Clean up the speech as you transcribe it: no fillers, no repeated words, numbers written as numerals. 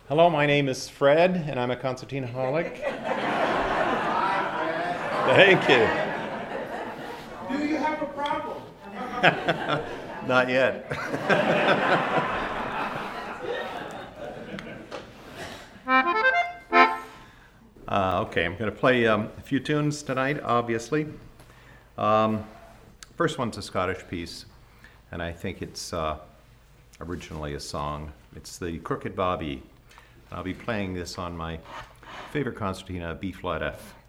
Hello, my name is Fred, and I'm a concertinaholic. Thank you. Do you have a problem? Not yet. Okay, I'm going to play a few tunes tonight, obviously. First one's a Scottish piece, and I think it's originally a song. It's the Crooked Bobby. I'll be playing this on my favorite concertina, B-flat F.